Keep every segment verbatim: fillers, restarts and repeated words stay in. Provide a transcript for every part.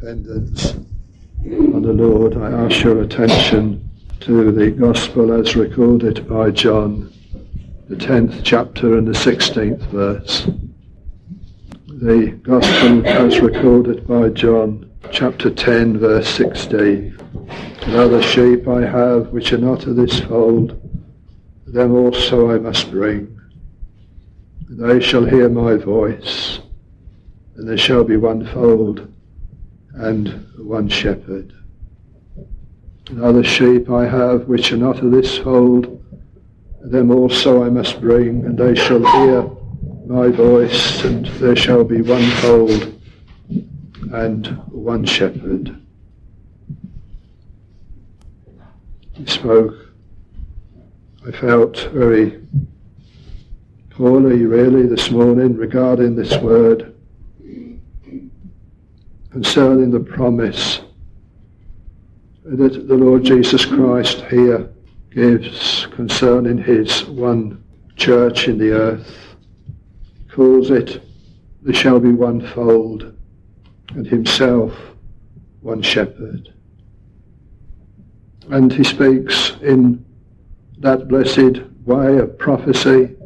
dependence on the Lord, I ask your attention to the Gospel as recorded by John, the tenth chapter and the sixteenth verse. The Gospel as recorded by John, chapter ten, verse sixteen. And other sheep I have which are not of this fold, them also I must bring. They shall hear my voice, and there shall be one fold and one shepherd. And other sheep I have which are not of this fold, them also I must bring, and they shall hear my voice, and there shall be one fold and one shepherd. He spoke. I felt very poorly really this morning regarding this word, concerning the promise that the Lord Jesus Christ here gives concerning his one church in the earth. He calls it, there shall be one fold, and himself one shepherd. And he speaks in that blessed way of prophecy,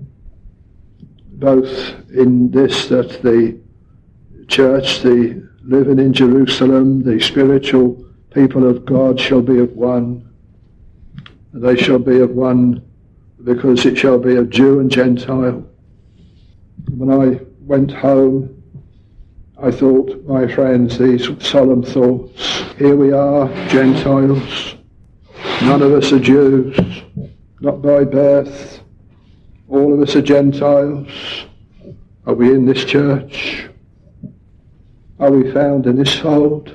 both in this that the church, the living in Jerusalem, the spiritual people of God shall be of one. And they shall be of one because it shall be of Jew and Gentile. When I went home, I thought, my friends, these solemn thoughts. Here we are, Gentiles. None of us are Jews, not by birth. All of us are Gentiles. Are we in this church? Are we found in this fold?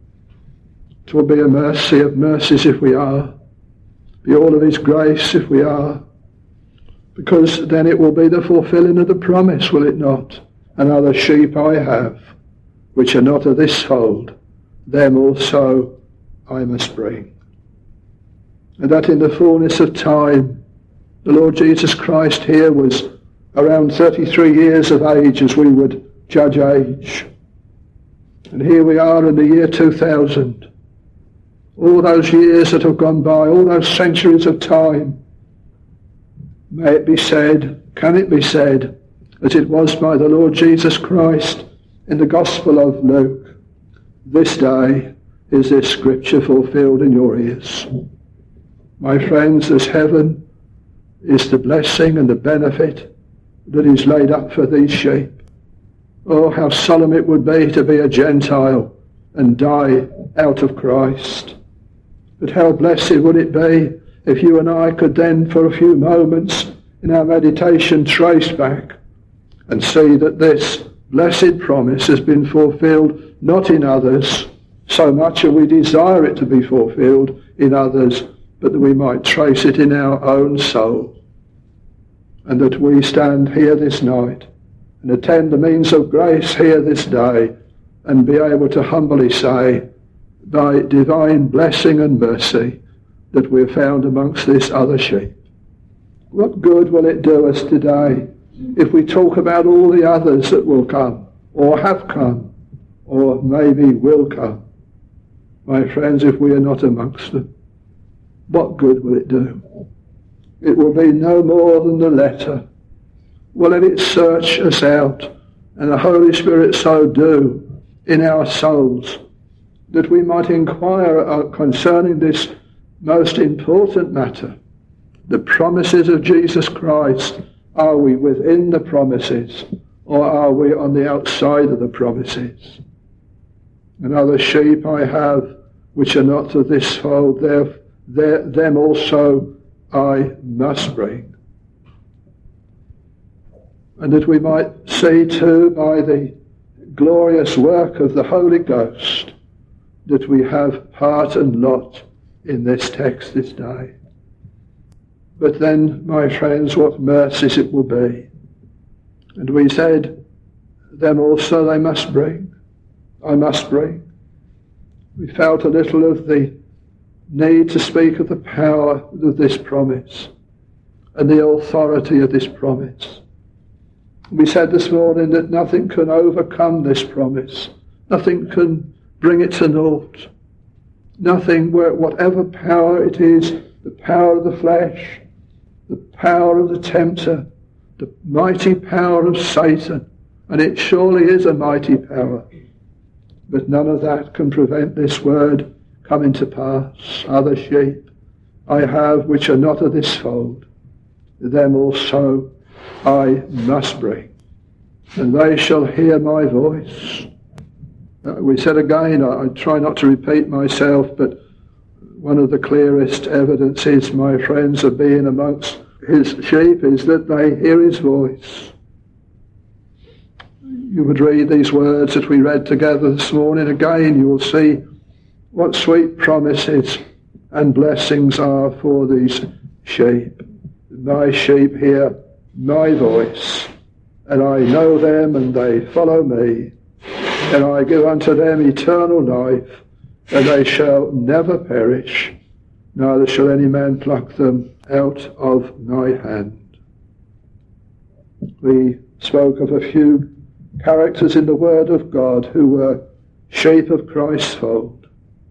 It will be a mercy of mercies if we are. Be all of his grace if we are. Because then it will be the fulfilling of the promise, will it not? And other sheep I have, which are not of this fold, them also I must bring. And that in the fullness of time, the Lord Jesus Christ here was around thirty-three years of age as we would judge age. And here we are in the year two thousand. All those years that have gone by, all those centuries of time, may it be said, can it be said, as it was by the Lord Jesus Christ in the Gospel of Luke, this day is this scripture fulfilled in your ears. My friends, as heaven is the blessing and the benefit that is laid up for these sheep, oh, how solemn it would be to be a Gentile and die out of Christ. But how blessed would it be if you and I could then for a few moments in our meditation trace back and see that this blessed promise has been fulfilled not in others, so much as we desire it to be fulfilled in others, but that we might trace it in our own soul. And that we stand here this night and attend the means of grace here this day and be able to humbly say, by divine blessing and mercy, that we are found amongst this other sheep. What good will it do us today if we talk about all the others that will come, or have come, or maybe will come? My friends, if we are not amongst them, what good will it do? It will be no more than the letter. Well, let it search us out, and the Holy Spirit so do in our souls, that we might inquire concerning this most important matter, the promises of Jesus Christ. Are we within the promises, or are we on the outside of the promises? And other sheep I have, which are not of this fold, they're, they're, them also I must bring. And that we might see too by the glorious work of the Holy Ghost that we have part and lot in this text this day. But then, my friends, what mercies it will be. And we said, them also they must bring. I must bring. We felt a little of the need to speak of the power of this promise and the authority of this promise. We said this morning that nothing can overcome this promise. Nothing can bring it to naught. Nothing, whatever power it is, the power of the flesh, the power of the tempter, the mighty power of Satan, and it surely is a mighty power, but none of that can prevent this word coming to pass. Other sheep I have which are not of this fold, them also I must bring, and they shall hear my voice. Uh, we said again, I, I try not to repeat myself, but one of the clearest evidences, my friends, of being amongst his sheep is that they hear his voice. You would read these words that we read together this morning again, you will see what sweet promises and blessings are for these sheep. My sheep hear my voice, and I know them, and they follow me, and I give unto them eternal life, and they shall never perish, neither shall any man pluck them out of my hand. We spoke of a few characters in the Word of God who were sheep of Christ's fold.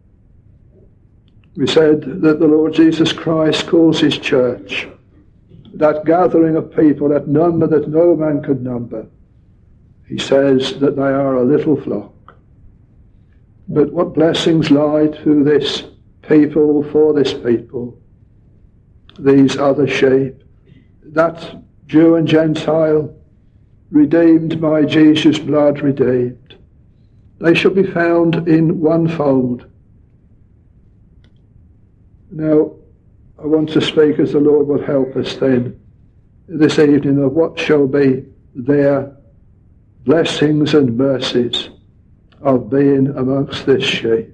We said that the Lord Jesus Christ calls his church, that gathering of people, that number that no man could number. He says that they are a little flock. But what blessings lie to this people, for this people, these other sheep, that Jew and Gentile, redeemed by Jesus' blood, redeemed. They shall be found in one fold. Now, I want to speak as the Lord will help us then this evening of what shall be their blessings and mercies of being amongst this sheep.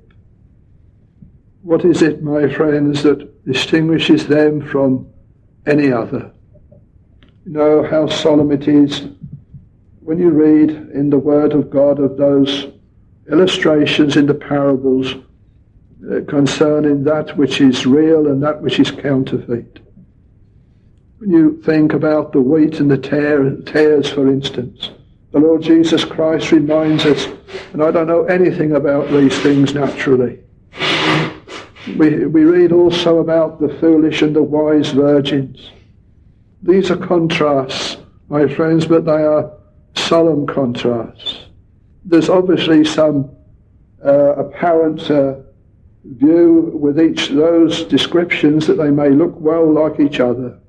What is it, my friends, that distinguishes them from any other? You know how solemn it is when you read in the Word of God of those illustrations in the parables uh, concerning that which is real and that which is counterfeit. When you think about the wheat and the tare, tares, for instance, the Lord Jesus Christ reminds us, and I don't know anything about these things naturally. We, we read also about the foolish and the wise virgins. These are contrasts, my friends, but they are solemn contrasts. There's obviously some uh, apparent uh, view with each of those descriptions that they may look well like each other.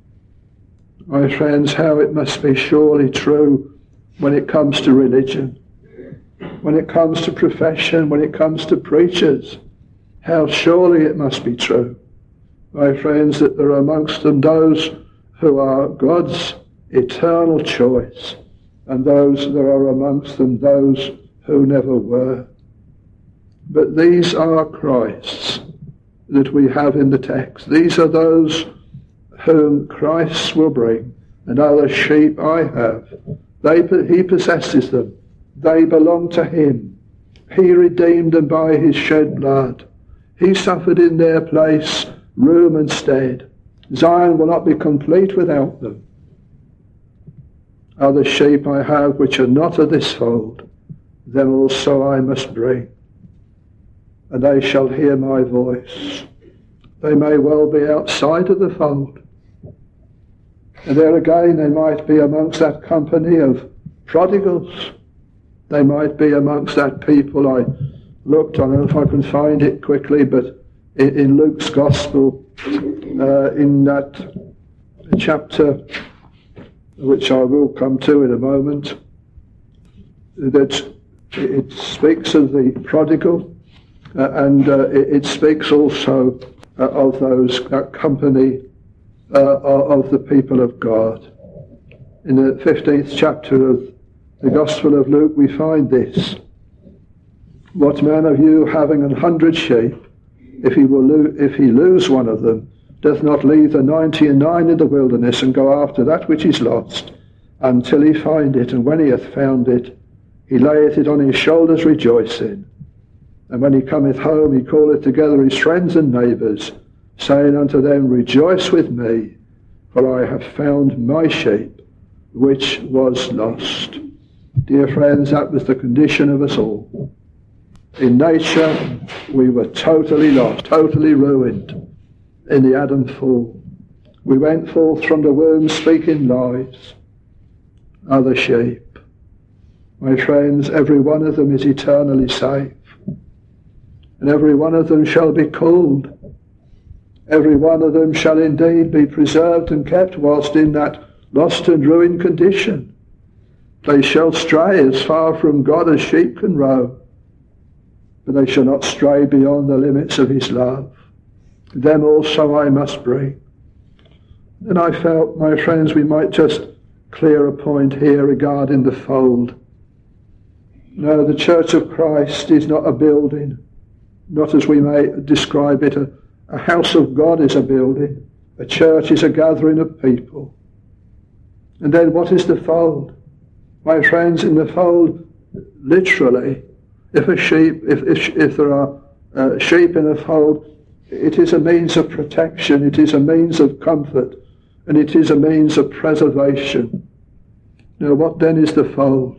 My friends, how it must be surely true when it comes to religion, when it comes to profession, when it comes to preachers. How surely it must be true, my friends, that there are amongst them those who are God's eternal choice, and those there are amongst them those who never were. But these are Christ's that we have in the text. These are those whom Christ will bring, and other sheep I have. They, he possesses them. They belong to him. He redeemed them by his shed blood. He suffered in their place, room and stead. Zion will not be complete without them. Other sheep I have which are not of this fold, them also I must bring, and they shall hear my voice. They may well be outside of the fold, and there again they might be amongst that company of prodigals. They might be amongst that people. I looked, I don't know if I can find it quickly, but in, in Luke's Gospel, uh, in that chapter, which I will come to in a moment, that it speaks of the prodigal, uh, and uh, it, it speaks also uh, of those uh, company uh, of the people of God. In the fifteenth chapter of the Gospel of Luke, we find this: what man of you, having an hundred sheep, if he will lo- if he lose one of them, doth not leave the ninety and nine in the wilderness, and go after that which is lost, until he find it? And when he hath found it, he layeth it on his shoulders, rejoicing. And when he cometh home, he calleth together his friends and neighbours, saying unto them, Rejoice with me, for I have found my sheep, which was lost. Dear friends, that was the condition of us all. In nature, we were totally lost, totally ruined in the Adam fall. We went forth from the womb speaking lies. Other sheep. My friends, every one of them is eternally safe. And every one of them shall be called. Every one of them shall indeed be preserved and kept whilst in that lost and ruined condition. They shall stray as far from God as sheep can roam, but they shall not stray beyond the limits of his love. Them also I must bring. And I felt, my friends, we might just clear a point here regarding the fold. No, the Church of Christ is not a building, not as we may describe it. A, a house of God is a building. A church is a gathering of people. And then what is the fold? My friends, in the fold, literally, if a sheep, if if, if there are uh, sheep in a fold, it is a means of protection, it is a means of comfort, and it is a means of preservation. Now, what then is the fold?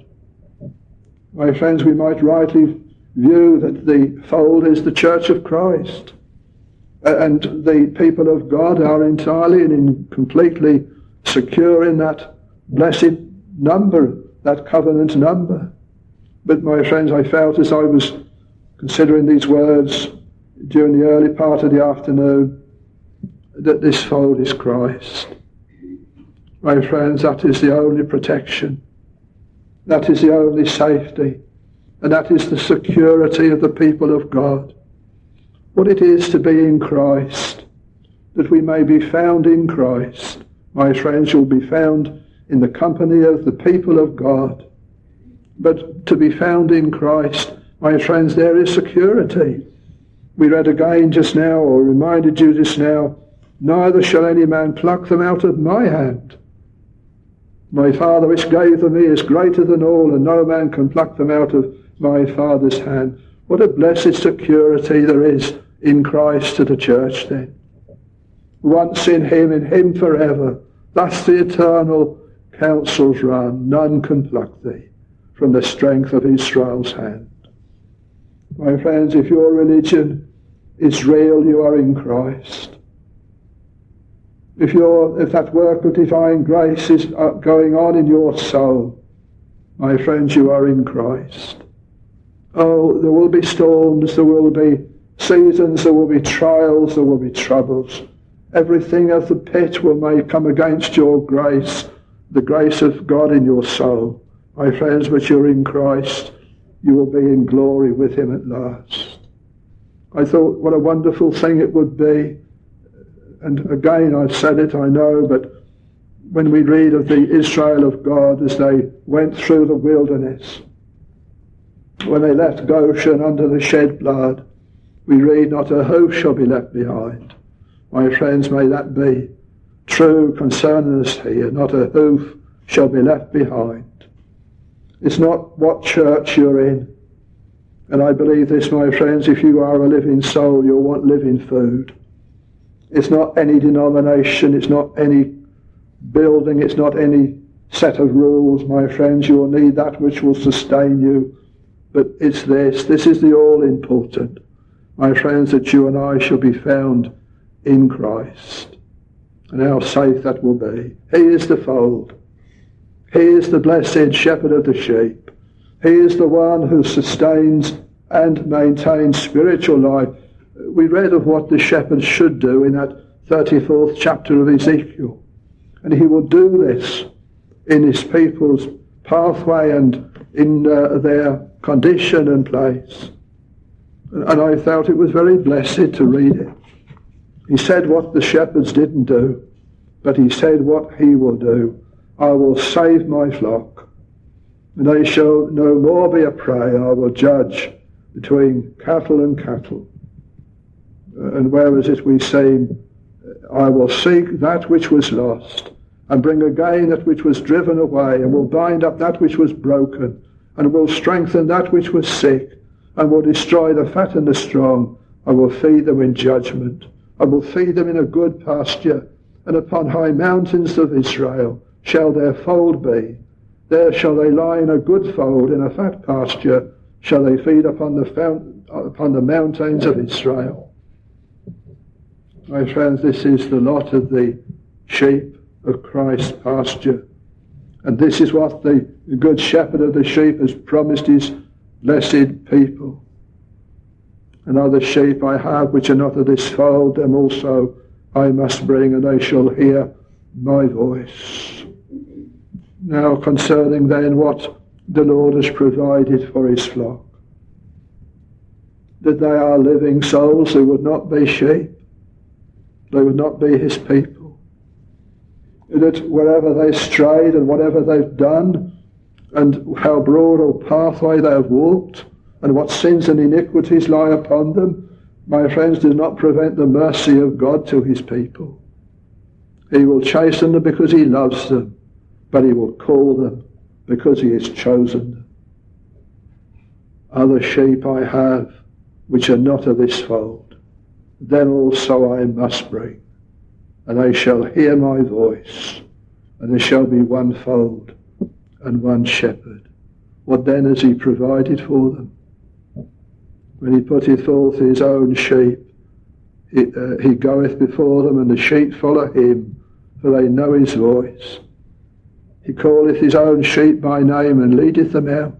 My friends, we might rightly view that the fold is the Church of Christ, and the people of God are entirely and completely secure in that blessed number, that covenant number. But my friends, I felt as I was considering these words during the early part of the afternoon that this fold is Christ. My friends, that is the only protection. That is the only safety. And that is the security of the people of God. What it is to be in Christ, that we may be found in Christ. My friends, you'll be found in the company of the people of God. But to be found in Christ, my friends, there is security. We read again just now, or reminded you just now, neither shall any man pluck them out of my hand. My Father which gave them me is greater than all, and no man can pluck them out of my Father's hand. What a blessed security there is in Christ to the church then. Once in him, in him forever. Thus the eternal counsels run. None can pluck thee from the strength of Israel's hand. My friends, if your religion is real, you are in Christ. If your, if that work of divine grace is going on in your soul, my friends, you are in Christ. Oh, there will be storms, there will be seasons, there will be trials, there will be troubles. Everything of the pit will may come against your grace, the grace of God in your soul. My friends, but you're in Christ, you will be in glory with him at last. I thought what a wonderful thing it would be, and again I've said it, I know, but when we read of the Israel of God as they went through the wilderness, when they left Goshen under the shed blood, we read, not a hoof shall be left behind. My friends, may that be true concerning us here. Not a hoof shall be left behind. It's not what church you're in. And I believe this, my friends, if you are a living soul, you'll want living food. It's not any denomination, it's not any building, it's not any set of rules, my friends. You will need that which will sustain you. But it's this, this is the all-important, my friends, that you and I shall be found in Christ. And how safe that will be. He is the fold. He is the blessed shepherd of the sheep. He is the one who sustains and maintains spiritual life. We read of what the shepherd should do in that thirty-fourth chapter of Ezekiel. And he will do this in his people's pathway and in uh, their condition and place. And I felt it was very blessed to read it. He said what the shepherds didn't do, but he said what he will do. I will save my flock, and they shall no more be a prey. I will judge between cattle and cattle. And where is it we say, I will seek that which was lost, and bring again that which was driven away, and will bind up that which was broken, and will strengthen that which was sick, and will destroy the fat and the strong. I will feed them in judgment. I will feed them in a good pasture, and upon high mountains of Israel shall their fold be. There shall they lie in a good fold, in a fat pasture shall they feed upon the fount, upon the mountains of Israel. My friends, this is the lot of the sheep of Christ's pasture. And this is what the good shepherd of the sheep has promised his blessed people. And other sheep I have which are not of this fold, them also I must bring, and they shall hear my voice. Now concerning then what the Lord has provided for his flock, that they are living souls, they would not be sheep, they would not be his people, that wherever they strayed and whatever they've done, and how broad a pathway they have walked, and what sins and iniquities lie upon them, my friends, does not prevent the mercy of God to his people. He will chasten them because he loves them, but he will call them because he has chosen them. Other sheep I have which are not of this fold, them also I must bring, and they shall hear my voice, and there shall be one fold and one shepherd. What then has he provided for them? When he putteth forth his own sheep, he, uh, he goeth before them, and the sheep follow him, for they know his voice. He calleth his own sheep by name, and leadeth them out.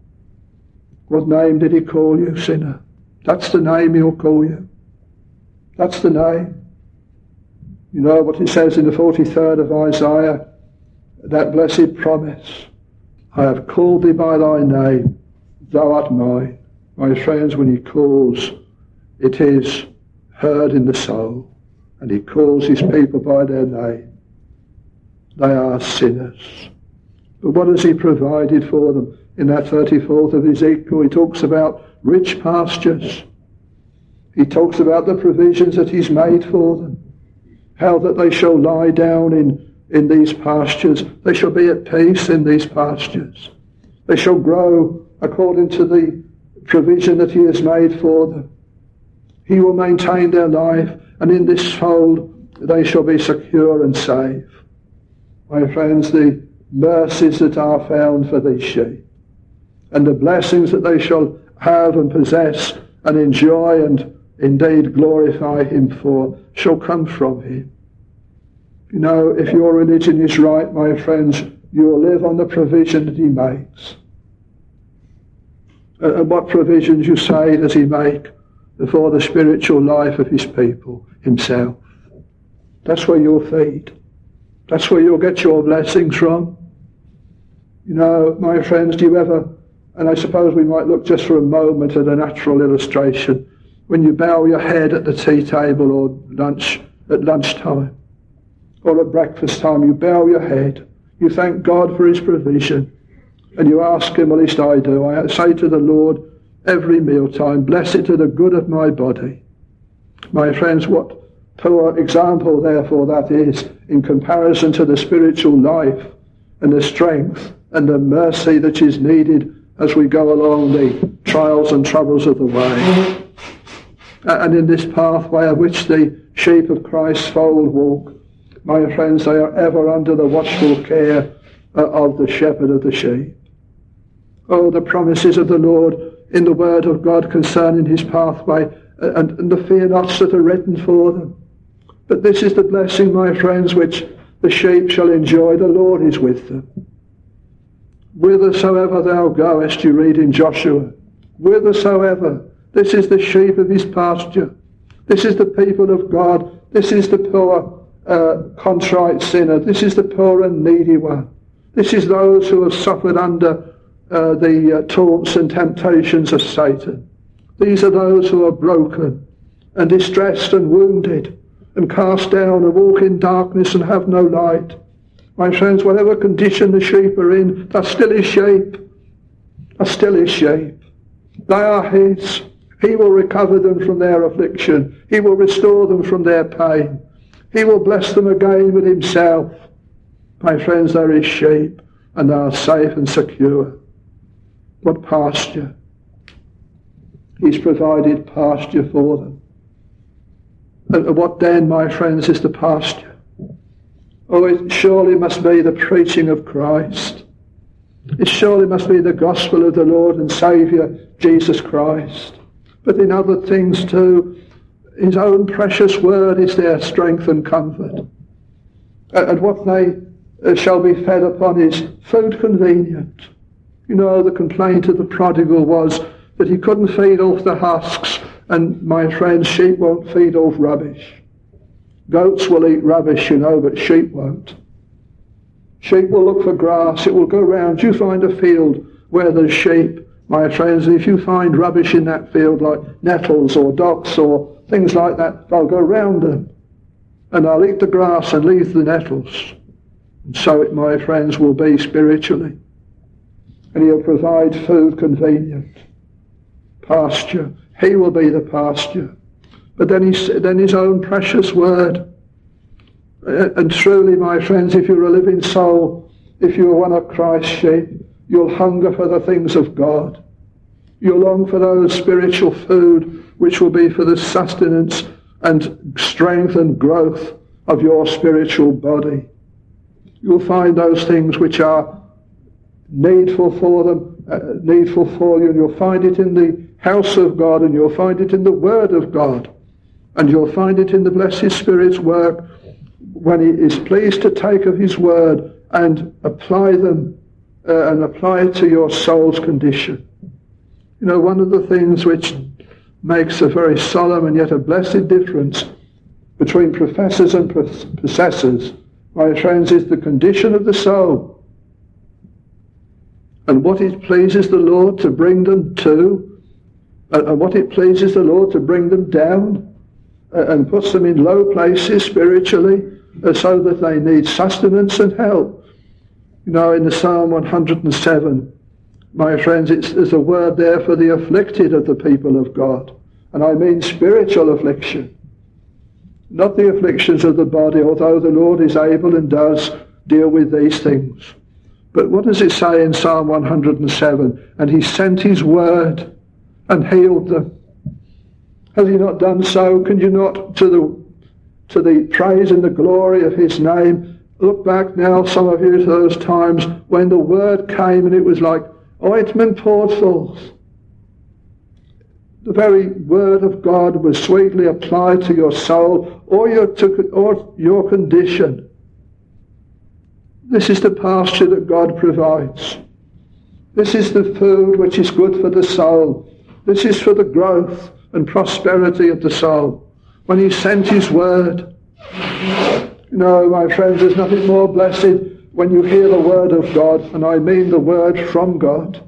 What name did he call you, sinner? That's the name he'll call you. That's the name. You know what it says in the forty-third of Isaiah, that blessed promise, I have called thee by thy name, thou art mine. My friends, when he calls, it is heard in the soul, and he calls his people by their name. They are sinners. But what has he provided for them? In that thirty-fourth of Ezekiel, he talks about rich pastures. He talks about the provisions that he's made for them, how that they shall lie down in, in these pastures. They shall be at peace in these pastures. They shall grow according to the provision that he has made for them. He will maintain their life, and in this fold they shall be secure and safe. My friends, the mercies that are found for these sheep, and the blessings that they shall have and possess and enjoy and indeed glorify him for, shall come from him. You know, if your religion is right, my friends, you will live on the provision that he makes. And what provisions, you say, does he make for the spiritual life of his people himself? That's where you'll feed. That's where you'll get your blessings from. You know, my friends, do you ever, and I suppose we might look just for a moment at a natural illustration, when you bow your head at the tea table or lunch, at lunchtime, or at breakfast time, you bow your head, you thank God for his provision, and you ask him, at least I do, I say to the Lord every mealtime, bless it to the good of my body. My friends, what poor example therefore that is in comparison to the spiritual life and the strength and the mercy that is needed as we go along the trials and troubles of the way. And in this pathway of which the sheep of Christ's fold walk, my friends, they are ever under the watchful care of the shepherd of the sheep. Oh, the promises of the Lord in the word of God concerning his pathway, and, and the fear nots that are written for them. But this is the blessing, my friends, which the sheep shall enjoy. The Lord is with them. Whithersoever thou goest, you read in Joshua, whithersoever, this is the sheep of his pasture. This is the people of God. This is the poor, uh, contrite sinner. This is the poor and needy one. This is those who have suffered under uh, the uh, taunts and temptations of Satan. These are those who are broken and distressed and wounded and cast down and walk in darkness and have no light. My friends, whatever condition the sheep are in, they're still his sheep. They're still his sheep. They are his. He will recover them from their affliction. He will restore them from their pain. He will bless them again with himself. My friends, they're his sheep, and they are safe and secure. What pasture? He's provided pasture for them. And what then, my friends, is the pasture? Oh, it surely must be the preaching of Christ. It surely must be the gospel of the Lord and Saviour, Jesus Christ. But in other things too, his own precious word is their strength and comfort. And what they shall be fed upon is food convenient. You know, the complaint of the prodigal was that he couldn't feed off the husks, and my friends, sheep won't feed off rubbish. Goats will eat rubbish, you know, but sheep won't. Sheep will look for grass, it will go round. You find a field where there's sheep, my friends, if you find rubbish in that field like nettles or docks or things like that, they'll go round them. And they'll eat the grass and leave the nettles. And so it, my friends, will be spiritually. And he'll provide food convenient. Pasture. He will be the pasture. But then, he's, then his own precious word. And truly, my friends, if you're a living soul, if you're one of Christ's sheep, you'll hunger for the things of God. You'll long for those spiritual food which will be for the sustenance and strength and growth of your spiritual body. You'll find those things which are needful for them, uh, needful for you, and you'll find it in the house of God, and you'll find it in the Word of God, and you'll find it in the Blessed Spirit's work when he is pleased to take of his Word and apply them uh, and apply it to your soul's condition. You know, one of the things which makes a very solemn and yet a blessed difference between professors and possessors, my friends, is the condition of the soul. And what it pleases the Lord to bring them to, and what it pleases the Lord to bring them down, and puts them in low places spiritually, so that they need sustenance and help. You know, in the Psalm one hundred seven, my friends, it's, there's a word there for the afflicted of the people of God. And I mean spiritual affliction. Not the afflictions of the body, although the Lord is able and does deal with these things. But what does it say in Psalm one hundred seven? And he sent his word and healed them. Has he not done so? Can you not, to the to the praise and the glory of his name, look back now, some of you, to those times when the word came and it was like ointment poured forth. The very word of God was sweetly applied to your soul or your, to, or your condition. This is the pasture that God provides. This is the food which is good for the soul. This is for the growth and prosperity of the soul. When he sent his word, you know, my friends, there's nothing more blessed when you hear the word of God, and I mean the word from God.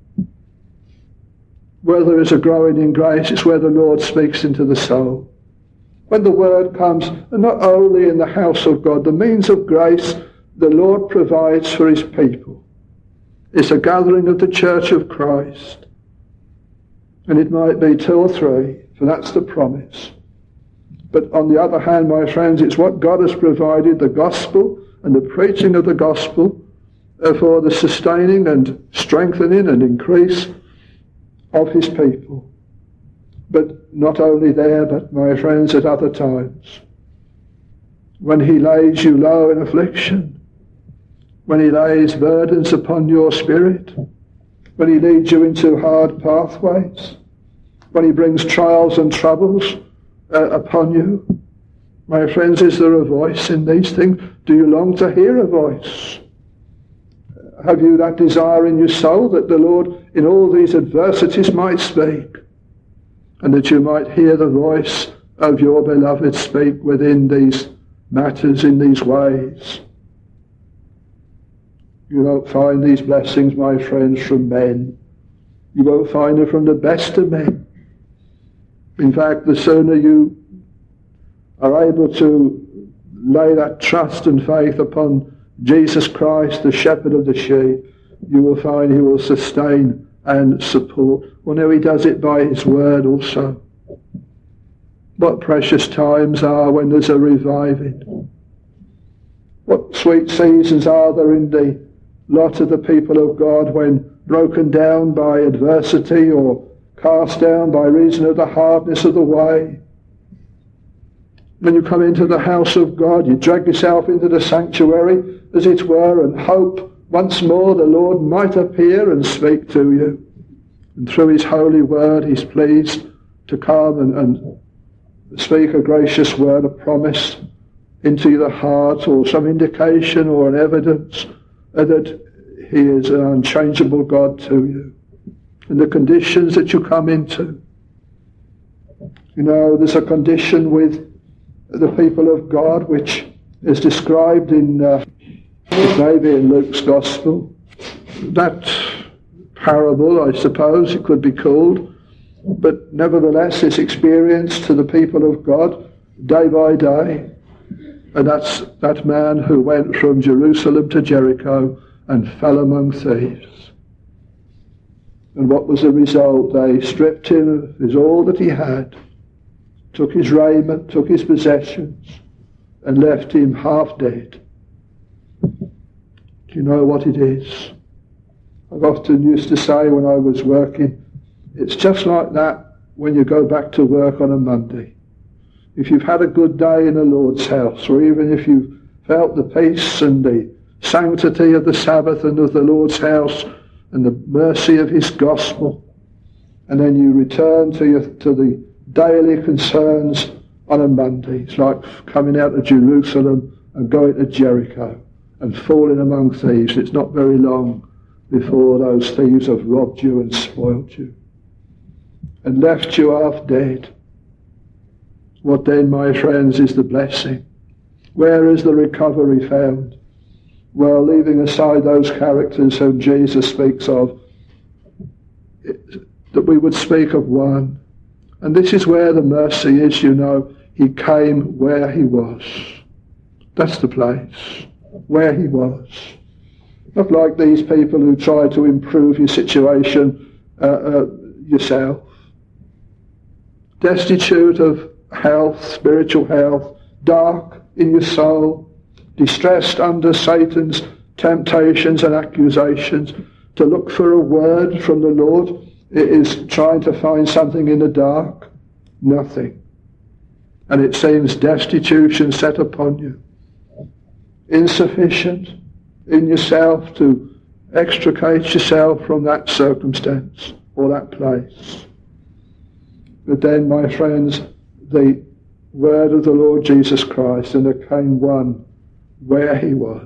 Where there is a growing in grace, it's where the Lord speaks into the soul. When the word comes, and not only in the house of God, the means of grace the Lord provides for his people. It's a gathering of the church of Christ. And it might be two or three, for that's the promise. But on the other hand, my friends, it's what God has provided, the gospel and the preaching of the gospel, uh, for the sustaining and strengthening and increase of his people. But not only there, but my friends, at other times. When he lays you low in affliction, when he lays burdens upon your spirit, when he leads you into hard pathways, when he brings trials and troubles uh, upon you. My friends, is there a voice in these things? Do you long to hear a voice? Have you that desire in your soul that the Lord in all these adversities might speak, and that you might hear the voice of your beloved speak within these matters, in these ways? You won't find these blessings, my friends, from men. You won't find it from the best of men. In fact, the sooner you are able to lay that trust and faith upon Jesus Christ, the shepherd of the sheep, you will find he will sustain and support. Well, now he does it by his word also. What precious times are when there's a reviving. What sweet seasons are there in the lot of the people of God when broken down by adversity or cast down by reason of the hardness of the way. When you come into the house of God, you drag yourself into the sanctuary, as it were, and hope, once more the Lord might appear and speak to you. And through his holy word, he's pleased to come and, and speak a gracious word, a promise into your heart, or some indication or an evidence that he is an unchangeable God to you. And the conditions that you come into. You know, there's a condition with the people of God which is described in uh, maybe in Luke's Gospel. That parable, I suppose it could be called, but nevertheless it's experienced to the people of God day by day. And that's that man who went from Jerusalem to Jericho and fell among thieves. And what was the result? They stripped him of his all that he had, took his raiment, took his possessions, and left him half dead. Do you know what it is? I've often used to say when I was working, it's just like that when you go back to work on a Monday. If you've had a good day in the Lord's house, or even if you've felt the peace and the sanctity of the Sabbath and of the Lord's house and the mercy of his gospel, and then you return to your, to the daily concerns on a Monday. It's like coming out of Jerusalem and going to Jericho and falling among thieves. It's not very long before those thieves have robbed you and spoiled you and left you half dead. What then, my friends, is the blessing? Where is the recovery found? Well, leaving aside those characters whom Jesus speaks of, it, that we would speak of one. And this is where the mercy is, you know. He came where he was. That's the place, where he was. Not like these people who try to improve your situation uh, uh, yourself. Destitute of health, spiritual health, dark in your soul, distressed under Satan's temptations and accusations. To look for a word from the Lord, it is trying to find something in the dark. Nothing. And it seems destitution set upon you. Insufficient in yourself to extricate yourself from that circumstance or that place. But then, my friends, the word of the Lord Jesus Christ, and there came one where he was.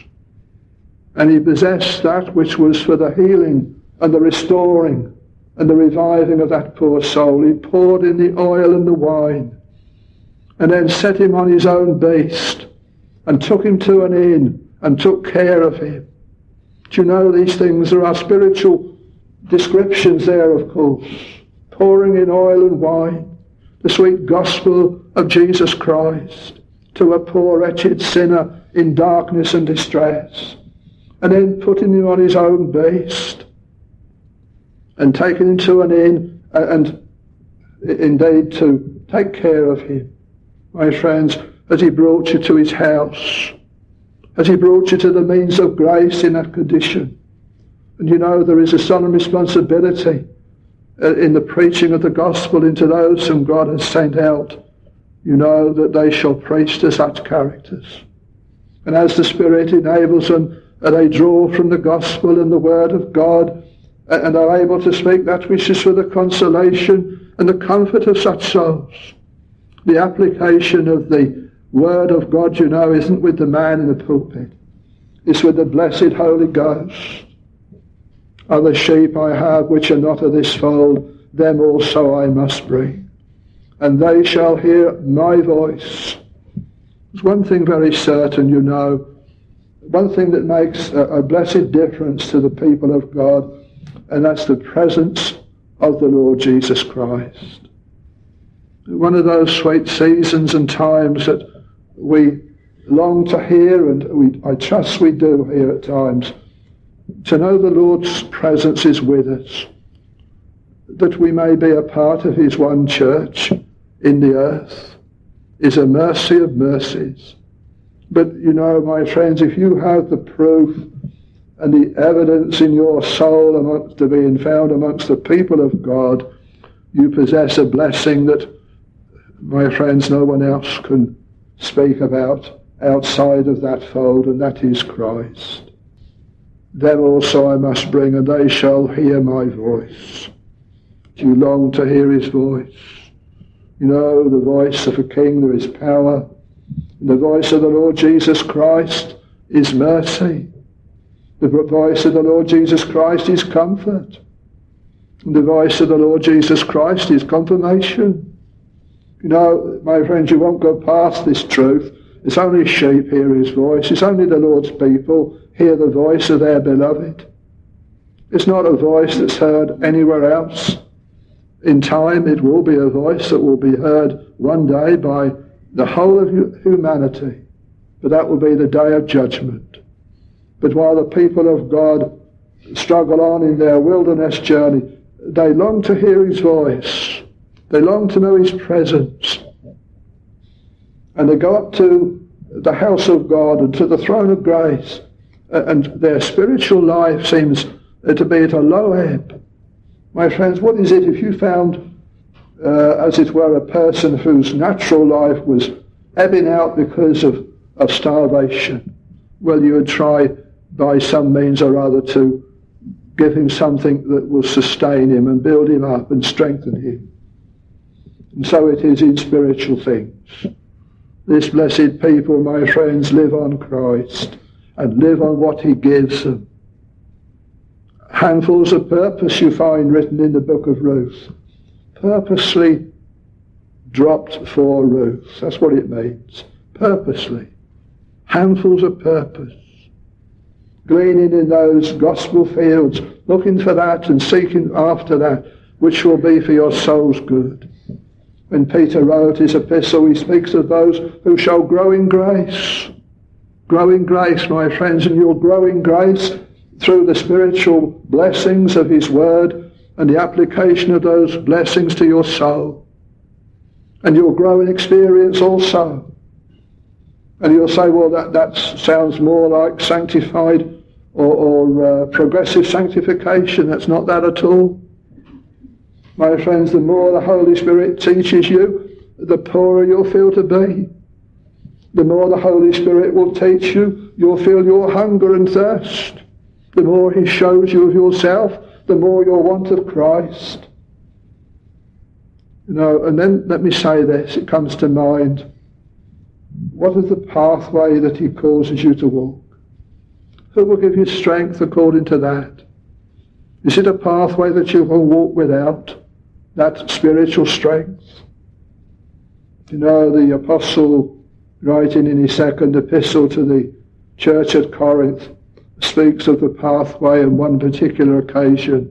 And he possessed that which was for the healing and the restoring and the reviving of that poor soul. He poured in the oil and the wine, and then set him on his own beast, and took him to an inn, and took care of him. Do you know these things? There are spiritual descriptions there, of course. Pouring in oil and wine, the sweet gospel of Jesus Christ to a poor wretched sinner in darkness and distress, and then putting him on his own beast and taking him to an inn, and indeed to take care of him. My friends, as he brought you to his house, as he brought you to the means of grace in that condition. And you know there is a solemn responsibility in the preaching of the gospel into those whom God has sent out. You know that they shall preach to such characters. And as the Spirit enables them, they draw from the gospel and the word of God, and are able to speak that which is for the consolation and the comfort of such souls. The application of the word of God, you know, isn't with the man in the pulpit. It's with the blessed Holy Ghost. Other sheep I have which are not of this fold, them also I must bring, and they shall hear my voice. There's one thing very certain, you know, one thing that makes a, a blessed difference to the people of God, and that's the presence of the Lord Jesus Christ. One of those sweet seasons and times that we long to hear, and we, I trust we do hear at times, to know the Lord's presence is with us, that we may be a part of his one church in the earth, is a mercy of mercies. But you know, my friends, if you have the proof and the evidence in your soul amongst, to being found amongst the people of God, you possess a blessing that, my friends, no one else can speak about outside of that fold, and that is Christ. them also I must bring, and they shall hear my voice. Do you long to hear his voice? You know, the voice of a king, there is power. And the voice of the Lord Jesus Christ is mercy. The voice of the Lord Jesus Christ is comfort. And the voice of the Lord Jesus Christ is confirmation. You know, my friends, you won't go past this truth. It's only sheep hear his voice. It's only the Lord's people hear the voice of their beloved. It's not a voice that's heard anywhere else. In time it will be a voice that will be heard one day by the whole of humanity. But that will be the day of judgment. But while the people of God struggle on in their wilderness journey, they long to hear his voice. They long to know his presence. And they go up to the house of God and to the throne of grace. And their spiritual life seems to be at a low ebb. My friends, what is it if you found, uh, as it were, a person whose natural life was ebbing out because of, of starvation? Well, you would try by some means or other to give him something that will sustain him and build him up and strengthen him. And so it is in spiritual things. This blessed people, my friends, live on Christ and live on what he gives them. Handfuls of purpose you find written in the book of Ruth. Purposely dropped for Ruth. That's what it means. Purposely. Handfuls of purpose. Gleaning in those gospel fields, looking for that and seeking after that, which will be for your soul's good. When Peter wrote his epistle, he speaks of those who shall grow in grace. Grow in grace, my friends, and you'll grow in grace through the spiritual blessings of his word and the application of those blessings to your soul. And you'll grow in experience also. And you'll say, well, that, that sounds more like sanctified or, or uh, progressive sanctification. That's not that at all. My friends, the more the Holy Spirit teaches you, the poorer you'll feel to be. The more the Holy Spirit will teach you, you'll feel your hunger and thirst. The more he shows you of yourself, the more your want of Christ. You know, and then let me say this, it comes to mind. What is the pathway that he causes you to walk? Who will give you strength according to that? Is it a pathway that you will walk without that spiritual strength? You know, the apostle, writing in his second epistle to the church at Corinth, speaks of the pathway on one particular occasion.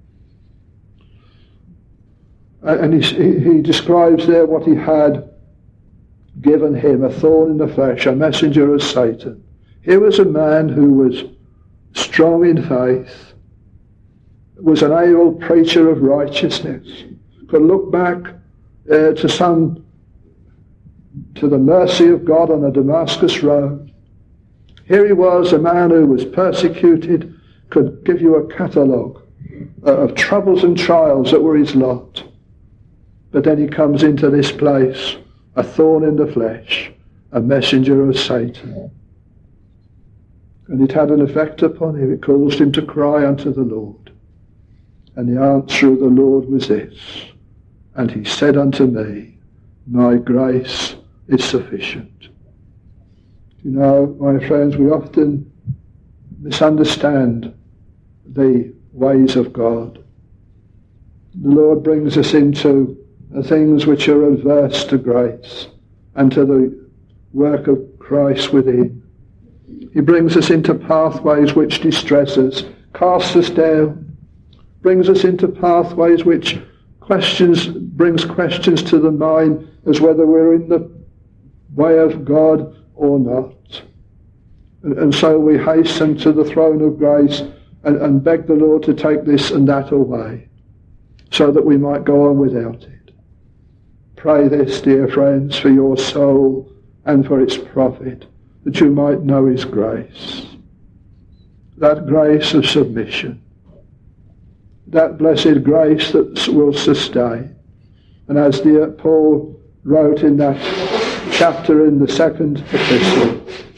And he, he describes there what he had given him, a thorn in the flesh, a messenger of Satan. Here was a man who was strong in faith, was an able preacher of righteousness, could look back uh, to some, to the mercy of God on the Damascus road. Here he was, a man who was persecuted, could give you a catalogue uh, of troubles and trials that were his lot. But then he comes into this place, a thorn in the flesh, a messenger of Satan. And it had an effect upon him. It caused him to cry unto the Lord. And the answer of the Lord was this: and he said unto me, my grace is sufficient. You know, my friends, we often misunderstand the ways of God. The Lord brings us into the things which are adverse to grace and to the work of Christ within. He brings us into pathways which distress us, casts us down, brings us into pathways which questions, brings questions to the mind as whether we're in the way of God or not. And, and so we hasten to the throne of grace and, and beg the Lord to take this and that away so that we might go on without it. Pray this, dear friends, for your soul and for its profit, that you might know his grace. That grace of submission. That blessed grace that will sustain. And as dear Paul wrote in that chapter in the second epistle,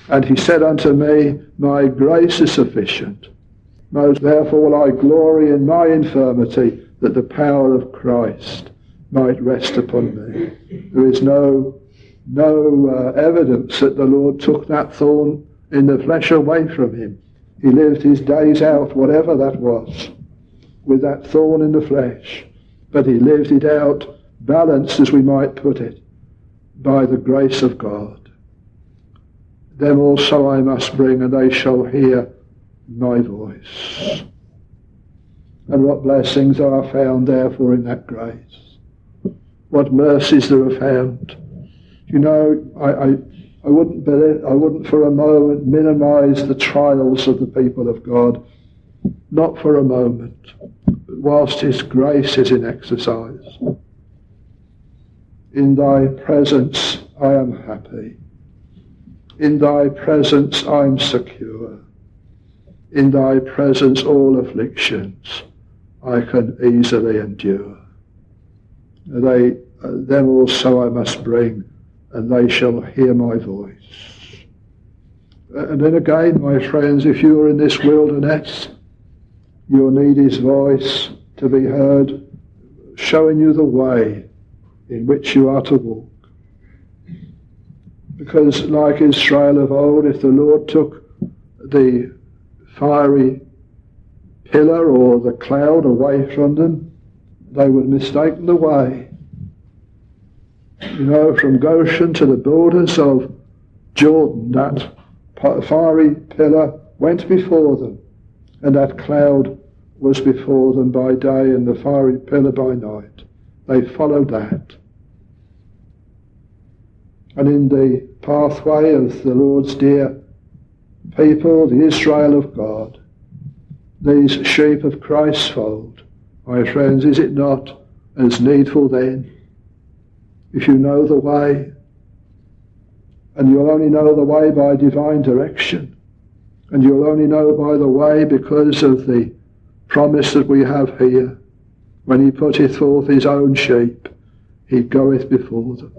And he said unto me, my grace is sufficient. Most therefore will I glory in my infirmity, that the power of Christ might rest upon me. There is no, no uh, evidence that the Lord took that thorn in the flesh away from him. He lived his days out, whatever that was, with that thorn in the flesh. But he lived it out, balanced, as we might put it, by the grace of God. Them also I must bring, and they shall hear my voice. And what blessings are found therefore in that grace. What mercies there are found. You know, I, I, I wouldn't believe, I wouldn't for a moment minimize the trials of the people of God. Not for a moment. But whilst his grace is in exercise. In thy presence I am happy. In thy presence I am secure. In thy presence all afflictions I can easily endure. They, uh, them also I must bring, and they shall hear my voice. And then again, my friends, if you are in this wilderness, you'll need his voice to be heard, showing you the way in which you are to walk. Because like Israel of old, if the Lord took the fiery pillar or the cloud away from them, they would mistake the way. You know, from Goshen to the borders of Jordan, that fiery pillar went before them, and that cloud was before them by day and the fiery pillar by night. They followed that. And in the pathway of the Lord's dear people, the Israel of God, these sheep of Christ's fold, my friends, is it not as needful then, if you know the way, and you'll only know the way by divine direction, and you'll only know by the way because of the promise that we have here, when he putteth forth his own sheep, he goeth before them.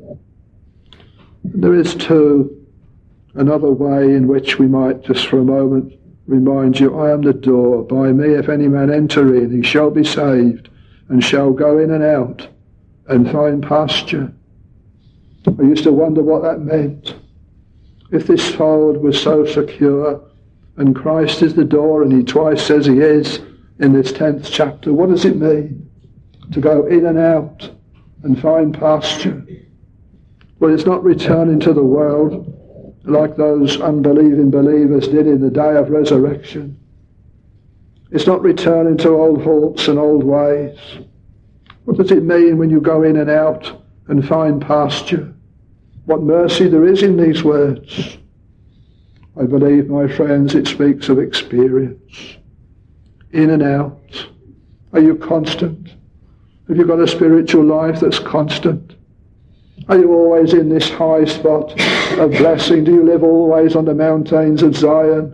And there is too another way in which we might just for a moment remind you, I am the door. By me if any man enter in, he shall be saved, and shall go in and out, and find pasture. I used to wonder what that meant. If this fold was so secure, and Christ is the door, and he twice says he is in this tenth chapter, what does it mean to go in and out and find pasture? Well, it's not returning to the world like those unbelieving believers did in the day of resurrection. It's not returning to old haunts and old ways. What does it mean when you go in and out and find pasture? What mercy there is in these words. I believe, my friends, it speaks of experience. In and out. Are you constant? Have you got a spiritual life that's constant? Are you always in this high spot of blessing? Do you live always on the mountains of Zion?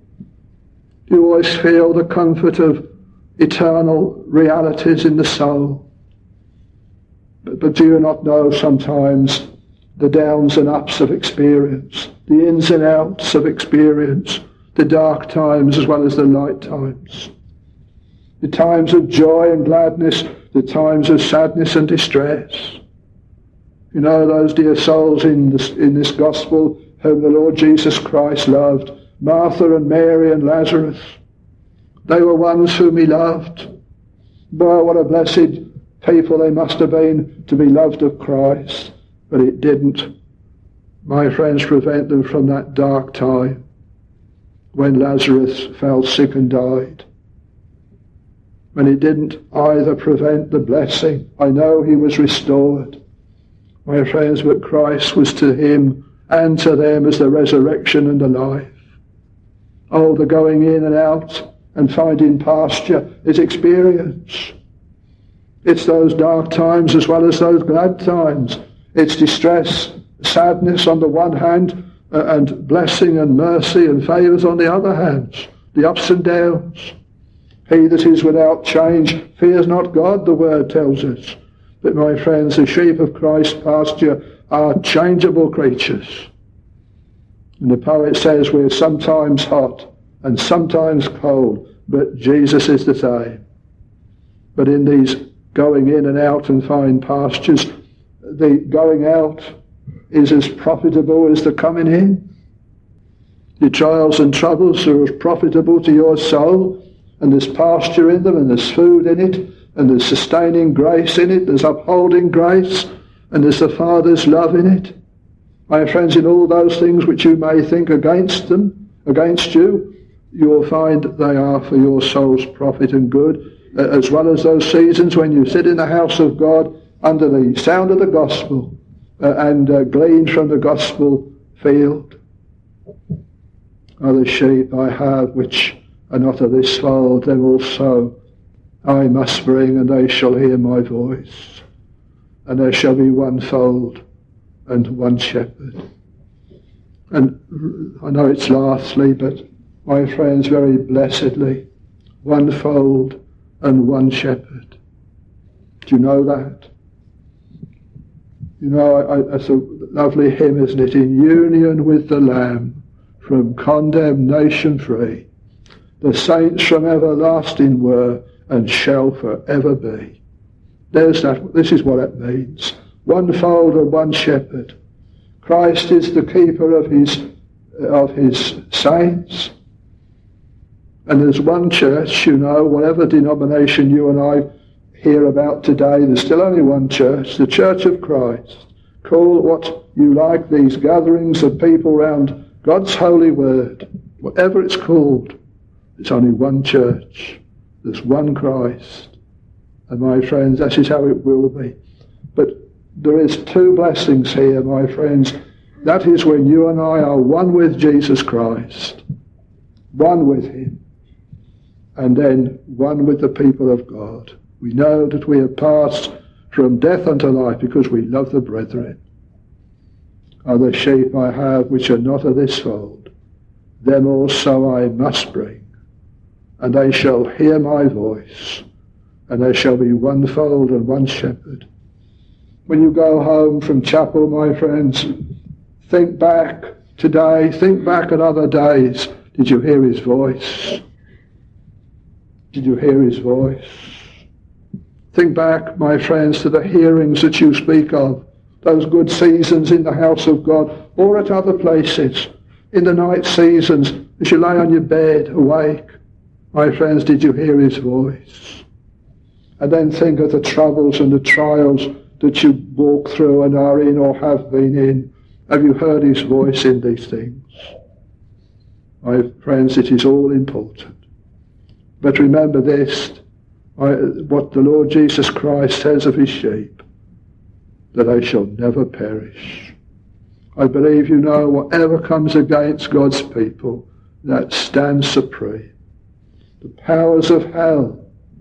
Do you always feel the comfort of eternal realities in the soul? But, but do you not know sometimes the downs and ups of experience, the ins and outs of experience, the dark times as well as the light times, the times of joy and gladness, the times of sadness and distress? You know, those dear souls in this, in this gospel whom the Lord Jesus Christ loved, Martha and Mary and Lazarus, they were ones whom he loved. Boy, what a blessed people they must have been to be loved of Christ. But it didn't, my friends, prevent them from that dark time when Lazarus fell sick and died. And it didn't either prevent the blessing. I know he was restored, my friends, but Christ was to him and to them as the resurrection and the life. Oh, the going in and out and finding pasture is experience. It's those dark times as well as those glad times. It's distress, sadness on the one hand, uh, and blessing and mercy and favours on the other hand. The ups and downs. He that is without change fears not God, the word tells us. But my friends, the sheep of Christ's pasture are changeable creatures. And the poet says we're sometimes hot and sometimes cold, but Jesus is the same. But in these going in and out and fine pastures, the going out is as profitable as the coming in. The trials and troubles are as profitable to your soul, and there's pasture in them, and there's food in it, and there's sustaining grace in it, there's upholding grace, and there's the Father's love in it. My friends, in all those things which you may think against them, against you, you'll find they are for your soul's profit and good, as well as those seasons when you sit in the house of God under the sound of the gospel uh, and uh, glean from the gospel field. Other sheep I have which are not of this fold, them also I must bring, and they shall hear my voice. And there shall be one fold and one shepherd. And I know it's lastly, but my friends, very blessedly, one fold and one shepherd. Do you know that? You know, I, I, that's a lovely hymn, isn't it? In union with the Lamb, from condemnation free, the saints from everlasting were and shall forever be. There's that. This is what it means. One fold and one shepherd. Christ is the keeper of his of his saints. And there's one church, you know, whatever denomination you and I hear about today, there's still only one church, the Church of Christ. Call it what you like, these gatherings of people around God's holy word. Whatever it's called, it's only one church. There's one Christ. And my friends, that is how it will be. But there is two blessings here, my friends. That is when you and I are one with Jesus Christ, one with him, and then one with the people of God. We know that we have passed from death unto life because we love the brethren. Other sheep I have which are not of this fold, them also I must bring, and they shall hear my voice, and there shall be one fold and one shepherd. When you go home from chapel, my friends, think back today, think back at other days. Did you hear his voice? Did you hear his voice? Think back, my friends, to the hearings that you speak of, those good seasons in the house of God, or at other places, in the night seasons, as you lay on your bed, awake. My friends, did you hear his voice? And then think of the troubles and the trials that you walk through and are in or have been in. Have you heard his voice in these things? My friends, it is all important. But remember this, I, what the Lord Jesus Christ says of his sheep, that they shall never perish. I believe, you know, whatever comes against God's people, that stands supreme. The powers of hell.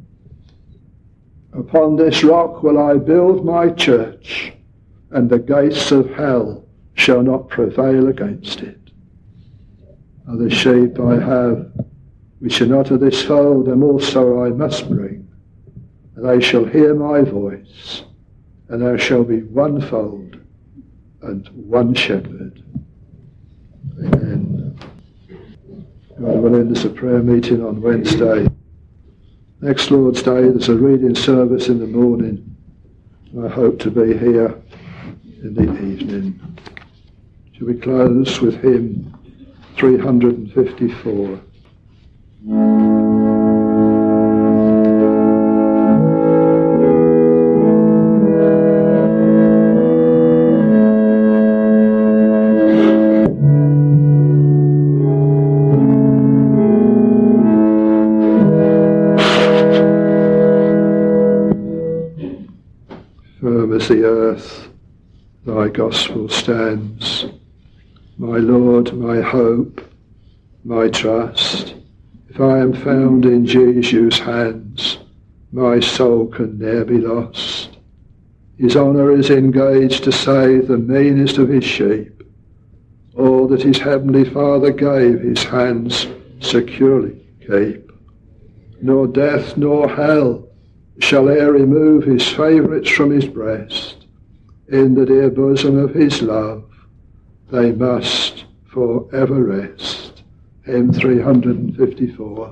Upon this rock will I build my church, and the gates of hell shall not prevail against it. Other sheep I have, which are not of this fold, them also I must bring, and they shall hear my voice, and there shall be one fold and one shepherd. Amen. God willing, there's a prayer meeting on Wednesday. Next Lord's Day, there's a reading service in the morning. I hope to be here in the evening. Shall we close with hymn three hundred fifty-four? The earth, thy gospel stands, my Lord, my hope, my trust. If I am found in Jesus' hands, my soul can ne'er be lost. His honour is engaged to save the meanest of his sheep. All that his heavenly Father gave his hands securely keep. Nor death nor hell shall e'er remove his favourites from his breast. In the dear bosom of his love they must for ever rest. Hymn three hundred fifty-four.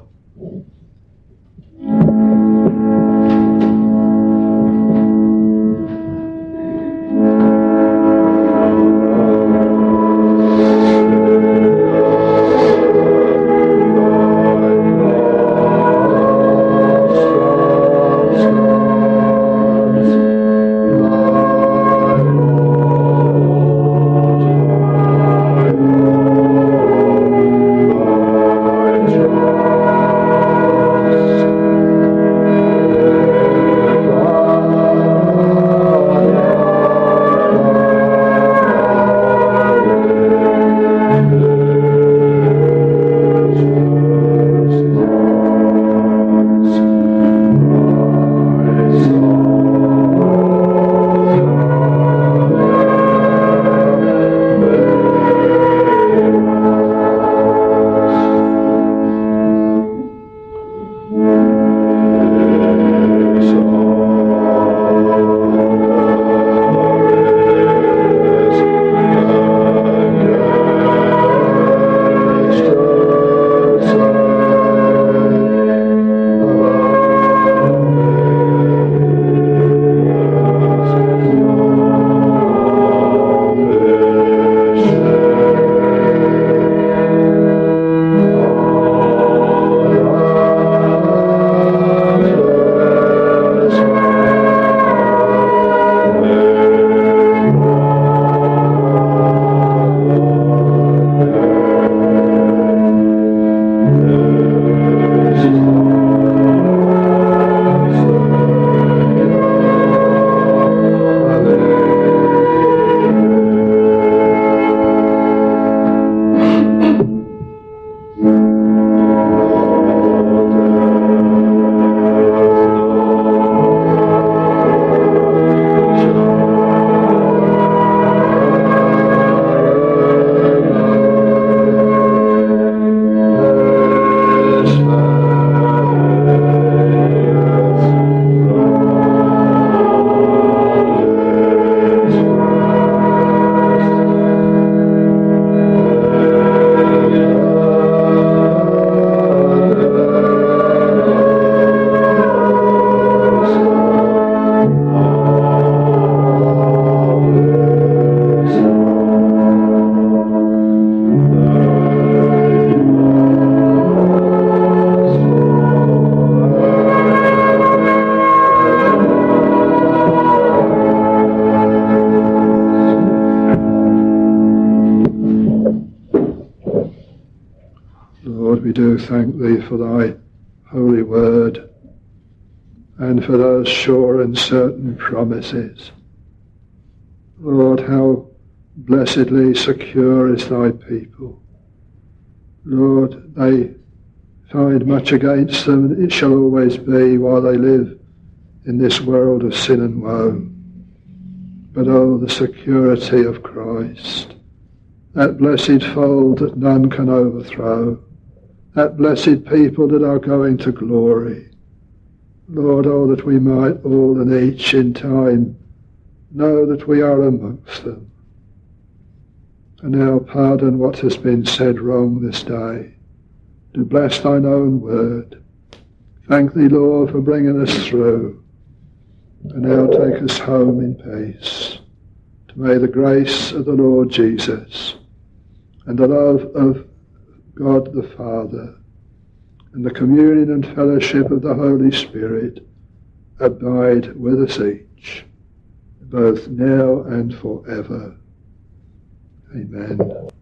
Thank thee for thy holy word and for those sure and certain promises. Lord, how blessedly secure is thy people. Lord, they find much against them, and it shall always be while they live in this world of sin and woe. But oh, the security of Christ, that blessed fold that none can overthrow, that blessed people that are going to glory. Lord, oh, that we might all and each in time know that we are amongst them. And now pardon what has been said wrong this day. Do bless thine own word. Thank thee, Lord, for bringing us through. And now take us home in peace. To may the grace of the Lord Jesus and the love of God the Father, and the communion and fellowship of the Holy Spirit abide with us each, both now and forever. Amen.